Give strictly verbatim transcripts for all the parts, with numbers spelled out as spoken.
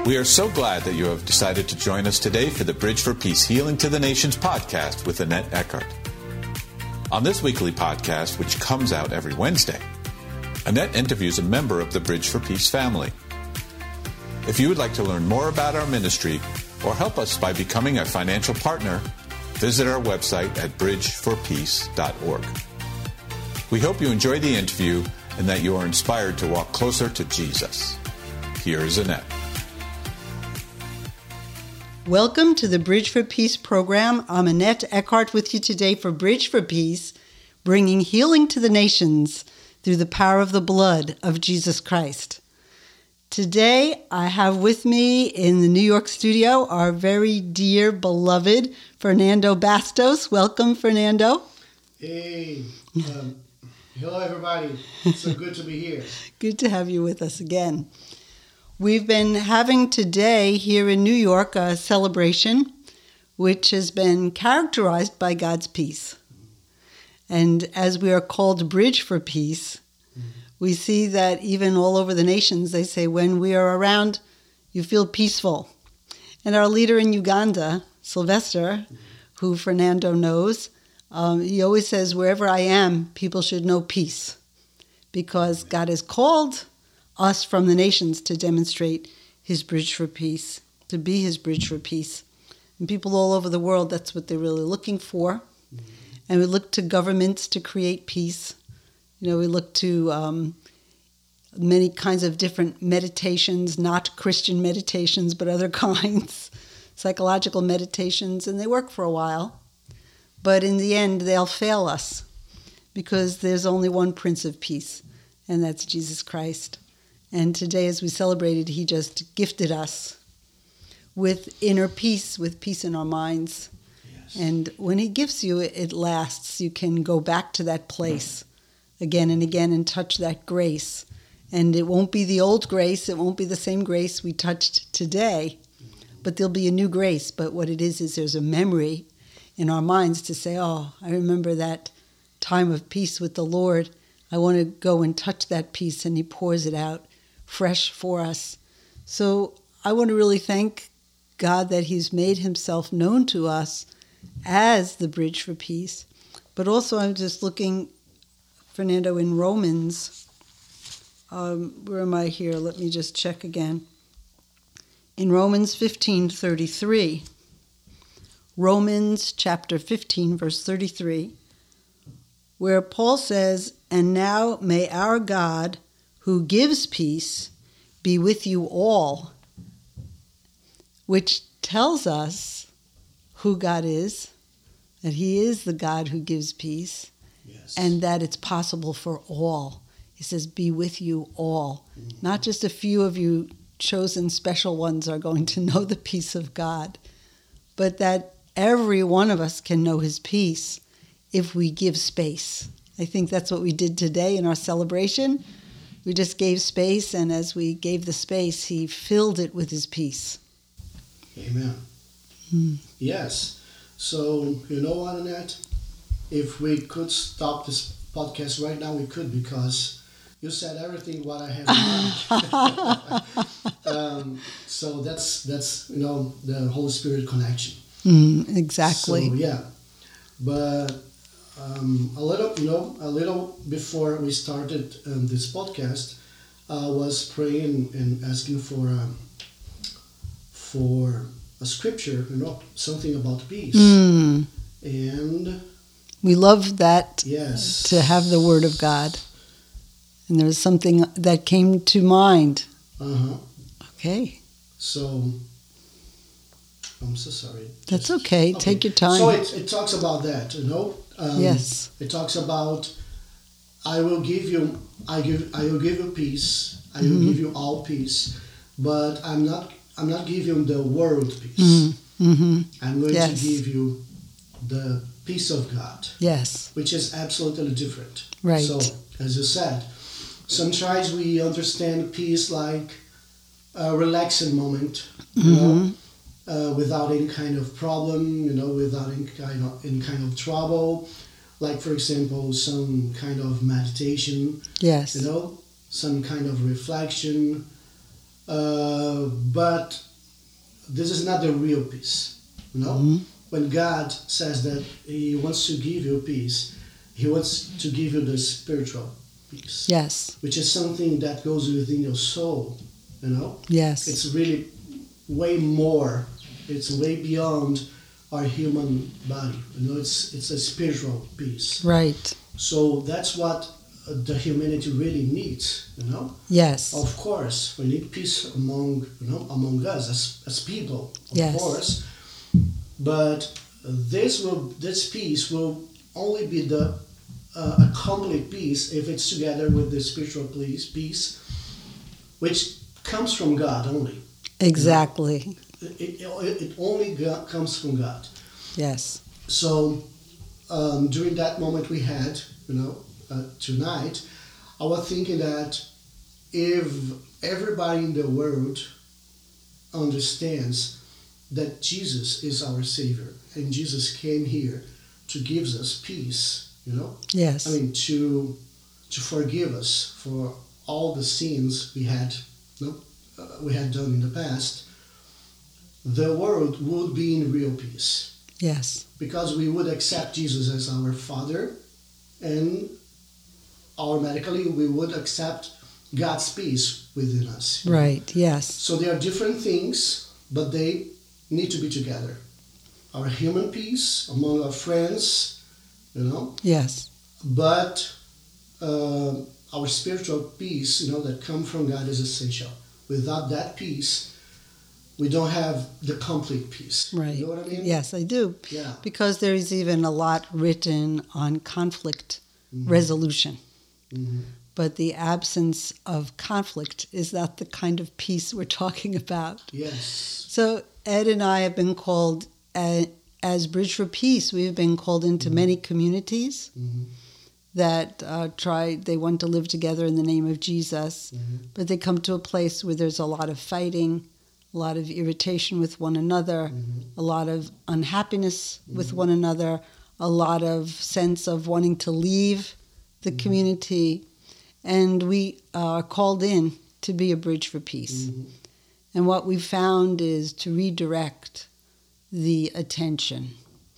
We are so glad that you have decided to join us today for the Bridge for Peace Healing to the Nations podcast with Annette Eckhart. On this weekly podcast, which comes out every Wednesday, Annette interviews a member of the Bridge for Peace family. If you would like to learn more about our ministry or help us by becoming a financial partner, visit our website at bridge for peace dot org. We hope you enjoy the interview and that you are inspired to walk closer to Jesus. Here is Annette. Welcome to the Bridge for Peace program. I'm Annette Eckhart with you today for Bridge for Peace, bringing healing to the nations through the power of the blood of Jesus Christ. Today, I have with me in the New York studio our very dear, beloved Fernando Bastos. Welcome, Fernando. Hey, um, hello everybody. It's so good to be here. Good to have you with us again. We've been having today here in New York a celebration which has been characterized by God's peace. And as we are called Bridge for Peace, mm-hmm. we see that even all over the nations, they say, when we are around, you feel peaceful. And our leader in Uganda, Sylvester, mm-hmm. who Fernando knows, um, he always says, wherever I am, people should know peace. Because God has called us from the nations to demonstrate his bridge for peace, to be his bridge for peace. And people all over the world, that's what they're really looking for. Mm-hmm. And we look to governments to create peace. You know, we look to um, many kinds of different meditations, not Christian meditations, but other kinds, psychological meditations, and they work for a while. But in the end, they'll fail us because there's only one Prince of Peace, and that's Jesus Christ. And today, as we celebrated, he just gifted us with inner peace, with peace in our minds. Yes. And when he gives you, it, it lasts. You can go back to that place again and again and touch that grace. And it won't be the old grace. It won't be the same grace we touched today. But there'll be a new grace. But what it is, is there's a memory in our minds to say, oh, I remember that time of peace with the Lord. I want to go and touch that peace. And he pours it out fresh for us. So I want to really thank God that he's made himself known to us as the Bridge for Peace. But also I'm just looking, Fernando, in Romans. Um, where am I here? Let me just check again. In Romans fifteen thirty-three. Romans chapter fifteen, verse thirty-three, where Paul says, "And now may our God, who gives peace, be with you all," which tells us who God is, that he is the God who gives peace, yes. And that it's possible for all. He says, be with you all. Mm-hmm. Not just a few of you chosen special ones are going to know the peace of God, but that every one of us can know his peace if we give space. I think that's what we did today in our celebration. We just gave space, and as we gave the space, he filled it with his peace. Amen. Hmm. Yes. So, you know what, Annette? If we could stop this podcast right now, we could, because you said everything what I have in mind. um, so that's, that's, you know, the Holy Spirit connection. Mm, exactly. So, yeah. But Um, a little, you know, a little before we started um, this podcast, I was praying and asking for a, for a scripture, you know, something about peace. Mm. And we love that. Yes. To have the Word of God. And there was something that came to mind. Uh-huh. Okay. So, I'm so sorry. That's Just, okay. okay. Take your time. So it, it talks about that, you know. Um, yes. It talks about, I will give you, I give, I will give you peace. I will mm-hmm. give you all peace, but I'm not, I'm not giving you the world peace. Mm-hmm. I'm going yes. to give you the peace of God. Yes. Which is absolutely different. Right. So, as you said, sometimes we understand peace like a relaxing moment, you mm-hmm. know. Uh, without any kind of problem, you know, without any kind of any kind of trouble, like for example, some kind of meditation. Yes. You know, some kind of reflection, Uh, but this is not the real peace. You know, mm-hmm. When God says that He wants to give you peace, He wants to give you the spiritual peace. Yes. Which is something that goes within your soul. You know. Yes. It's really way more. It's way beyond our human body. You know, it's it's a spiritual peace. Right. So that's what the humanity really needs, you know? Yes. Of course, we need peace among, you know, among us as, as people, of yes. course. But this will, this peace will only be the uh, a complete peace if it's together with the spiritual peace, peace, which comes from God only. Exactly. You know? it, it, it only got, comes from God. Yes. So um, during that moment we had, you know, Uh, tonight, I was thinking that if everybody in the world understands that Jesus is our Savior and Jesus came here to give us peace, you know? Yes. I mean, to to forgive us for all the sins we had, you know, uh, we had done in the past, the world would be in real peace. Yes. Because we would accept Jesus as our Father, and automatically we would accept God's peace within us. Right, yes. So they are different things, but they need to be together. Our human peace among our friends, you know? Yes. But uh, our spiritual peace, you know, that comes from God is essential. Without that peace, we don't have the complete peace. Right. You know what I mean? Yes, I do. Yeah. Because there is even a lot written on conflict mm-hmm. resolution. Mm-hmm. But the absence of conflict is not the kind of peace we're talking about. Yes. So Ed and I have been called, uh, as Bridge for Peace, we've been called into mm-hmm. many communities mm-hmm. that uh, try, they want to live together in the name of Jesus, mm-hmm. but they come to a place where there's a lot of fighting, a lot of irritation with one another, mm-hmm. a lot of unhappiness mm-hmm. with one another, a lot of sense of wanting to leave the mm-hmm. community. And we are called in to be a bridge for peace. Mm-hmm. And what we found is to redirect the attention.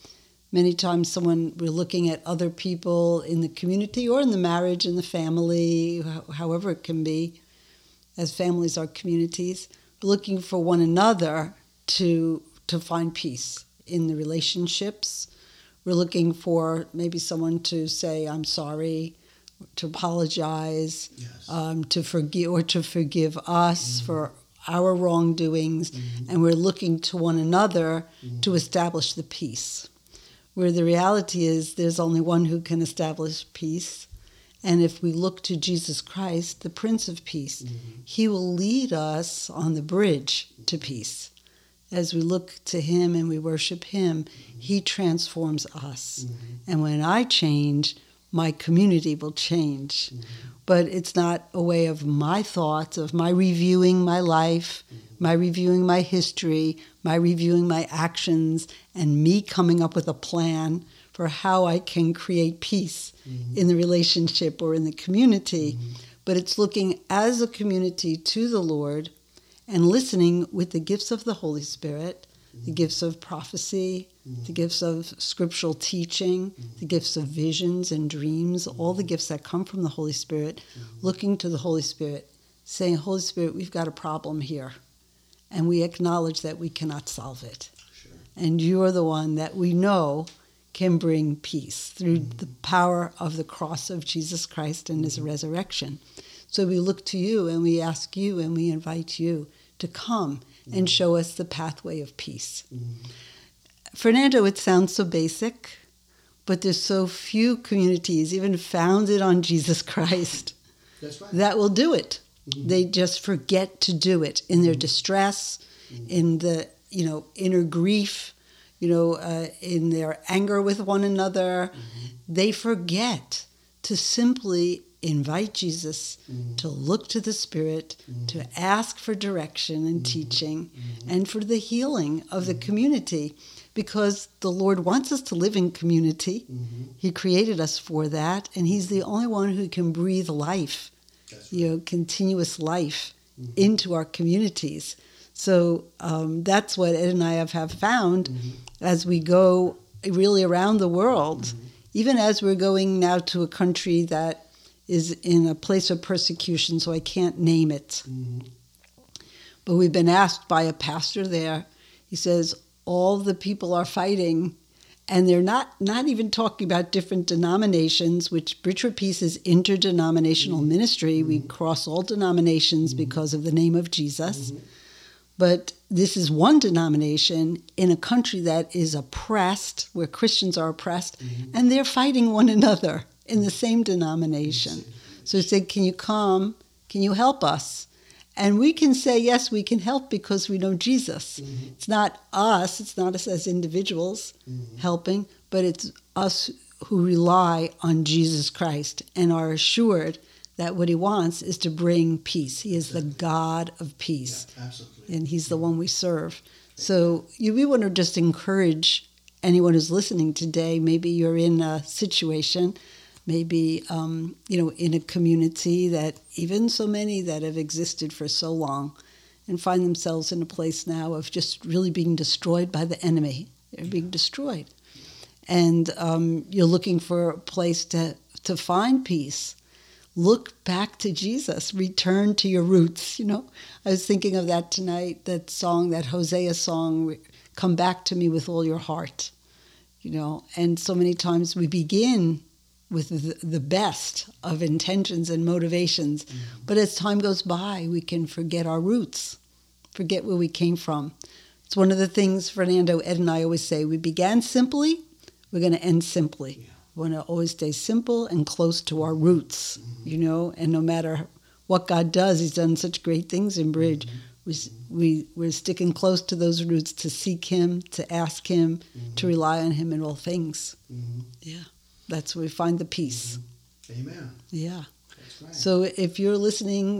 Many times someone, we're looking at other people in the community or in the marriage, in the family, however it can be, as families are communities, looking for one another to to find peace in the relationships. We're looking for maybe someone to say, I'm sorry, to apologize, yes. um, to forgive, or to forgive us mm-hmm. for our wrongdoings, mm-hmm. and we're looking to one another mm-hmm. to establish the peace. Where the reality is there's only one who can establish peace, and if we look to Jesus Christ, the Prince of Peace, mm-hmm. he will lead us on the bridge to peace. As we look to him and we worship him, mm-hmm. he transforms us. Mm-hmm. And when I change, my community will change. Mm-hmm. But it's not a way of my thoughts, of my reviewing my life, mm-hmm. my reviewing my history, my reviewing my actions, and me coming up with a plan for how I can create peace mm-hmm. in the relationship or in the community. Mm-hmm. But it's looking as a community to the Lord and listening with the gifts of the Holy Spirit, mm-hmm. the gifts of prophecy, mm-hmm. the gifts of scriptural teaching, mm-hmm. the gifts of visions and dreams, mm-hmm. all the gifts that come from the Holy Spirit, mm-hmm. looking to the Holy Spirit, saying, Holy Spirit, we've got a problem here, and we acknowledge that we cannot solve it. Sure. And you're the one that we know can bring peace through mm-hmm. the power of the cross of Jesus Christ and his resurrection. So we look to you and we ask you and we invite you to come mm-hmm. and show us the pathway of peace. Mm-hmm. Fernando, it sounds so basic, but there's so few communities even founded on Jesus Christ That's right. that will do it. Mm-hmm. They just forget to do it in their mm-hmm. distress, mm-hmm. in the, you know, inner grief, you know, uh, in their anger with one another. Mm-hmm. They forget to simply invite Jesus mm-hmm. to look to the Spirit, mm-hmm. to ask for direction and mm-hmm. teaching, mm-hmm. and for the healing of mm-hmm. the community. Because the Lord wants us to live in community. Mm-hmm. He created us for that, and he's the only one who can breathe life, right. you know, continuous life mm-hmm. into our communities. So um, that's what Ed and I have, have found mm-hmm. as we go really around the world, mm-hmm. even as we're going now to a country that is in a place of persecution, so I can't name it. Mm-hmm. But we've been asked by a pastor there, he says, all the people are fighting, and they're not, not even talking about different denominations, which Bridge for Peace is interdenominational mm-hmm. ministry. Mm-hmm. We cross all denominations mm-hmm. because of the name of Jesus. Mm-hmm. But this is one denomination in a country that is oppressed, where Christians are oppressed, mm-hmm. and they're fighting one another in the same denomination. So he said, can you come? Can you help us? And we can say, yes, we can help because we know Jesus. Mm-hmm. It's not us, it's not us as individuals mm-hmm. helping, but it's us who rely on Jesus Christ and are assured that what he wants is to bring peace. He is exactly. the God of peace. Yeah, absolutely. And he's the one we serve. So you, we want to just encourage anyone who's listening today. Maybe you're in a situation, maybe um, you know, in a community that even so many that have existed for so long and find themselves in a place now of just really being destroyed by the enemy. They're being destroyed. And um, you're looking for a place to, to find peace. Look back to Jesus. Return to your roots. You know, I was thinking of that tonight, that song, that Hosea song, come back to me with all your heart. You know, and so many times we begin with the, the best of intentions and motivations. Mm-hmm. But as time goes by, we can forget our roots, forget where we came from. It's one of the things Fernando, Ed, and I always say, we began simply, we're going to end simply. Yeah. We want to always stay simple and close to our roots, mm-hmm. you know, and no matter what God does, he's done such great things in Bridge. Mm-hmm. We, we, we're sticking close to those roots to seek him, to ask him, mm-hmm. to rely on him in all things. Mm-hmm. Yeah, that's where we find the peace. Mm-hmm. Amen. Yeah. That's right. So if you're listening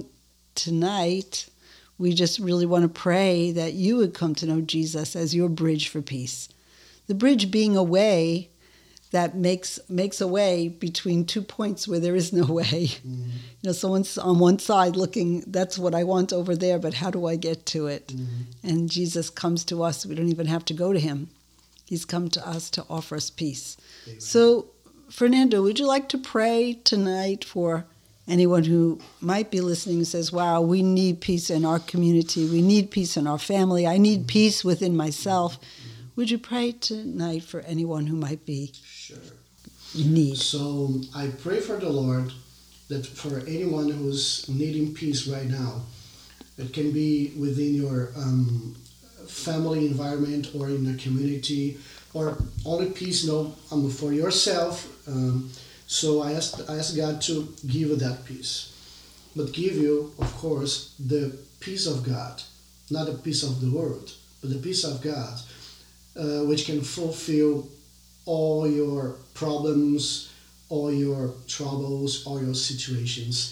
tonight, we just really want to pray that you would come to know Jesus as your bridge for peace. The bridge being a way that makes makes a way between two points where there is no way. Mm-hmm. You know, someone's on one side looking, that's what I want over there, but how do I get to it? Mm-hmm. And Jesus comes to us. We don't even have to go to him. He's come to us to offer us peace. Amen. So, Fernando, would you like to pray tonight for anyone who might be listening and says, wow, we need peace in our community. We need peace in our family. I need mm-hmm. peace within myself. Mm-hmm. Would you pray tonight for anyone who might be sure. in need? So I pray for the Lord that for anyone who's needing peace right now, it can be within your um, family environment or in the community, or only peace, you know, um, for yourself. Um, so I ask, I ask God to give you that peace, but give you, of course, the peace of God, not the peace of the world, but the peace of God. Uh, which can fulfill all your problems, all your troubles, all your situations.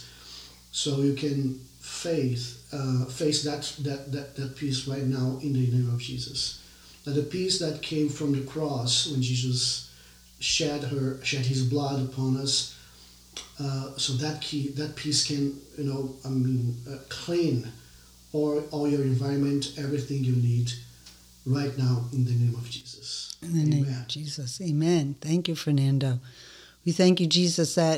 So you can face, uh, face that, that, that, that peace right now in the name of Jesus. That the peace that came from the cross when Jesus shed her, shed his blood upon us. Uh, so that key, that peace can, you know, I mean, uh, clean all, all your environment, everything you need. Right now, in the name of Jesus. In the Amen. Name of Jesus. Amen. Thank you, Fernando. We thank you, Jesus, that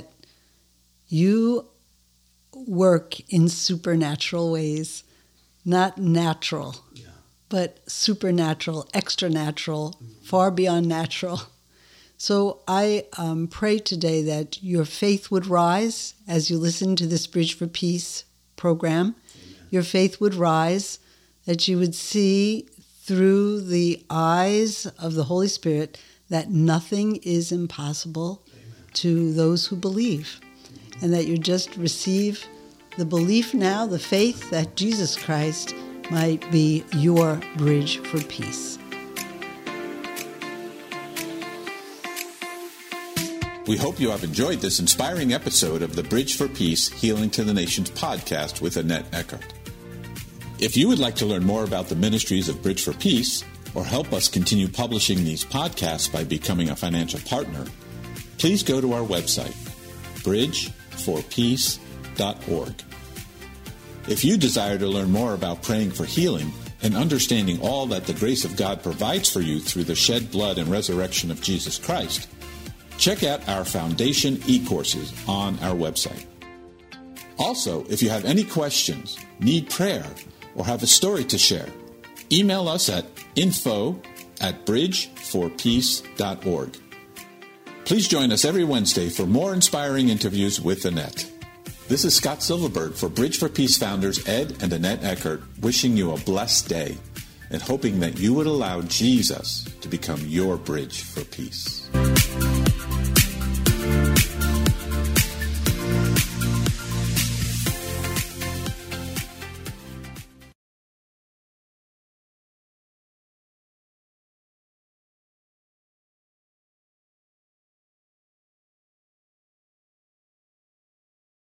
you work in supernatural ways, not natural, yeah. but supernatural, extra natural, mm-hmm. far beyond natural. So I um, pray today that your faith would rise as you listen to this Bridge for Peace program. Amen. Your faith would rise, that you would see through the eyes of the Holy Spirit that nothing is impossible Amen. To those who believe. And that you just receive the belief now, the faith that Jesus Christ might be your bridge for peace. We hope you have enjoyed this inspiring episode of the Bridge for Peace, Healing to the Nations podcast with Annette Eckhart. If you would like to learn more about the ministries of Bridge for Peace, or help us continue publishing these podcasts by becoming a financial partner, please go to our website, bridge for peace dot org. If you desire to learn more about praying for healing and understanding all that the grace of God provides for you through the shed blood and resurrection of Jesus Christ, check out our Foundation e-courses on our website. Also, if you have any questions, need prayer, or have a story to share, email us at info at bridge for peace dot org. Please join us every Wednesday for more inspiring interviews with Annette. This is Scott Silverberg for Bridge for Peace founders Ed and Annette Eckert, wishing you a blessed day and hoping that you would allow Jesus to become your bridge for peace.